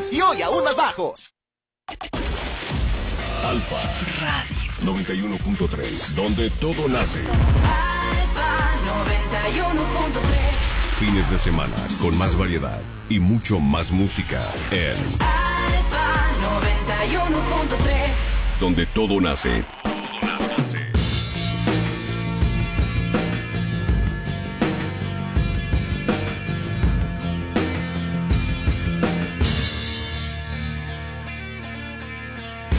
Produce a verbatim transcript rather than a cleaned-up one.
y hoy aún más bajos. Alfa Radio noventa y uno punto tres, donde todo nace. Alfa noventa y uno punto tres. Fines de semana con más variedad y mucho más música en Alfa noventa y uno punto tres, donde todo nace. Todo nace.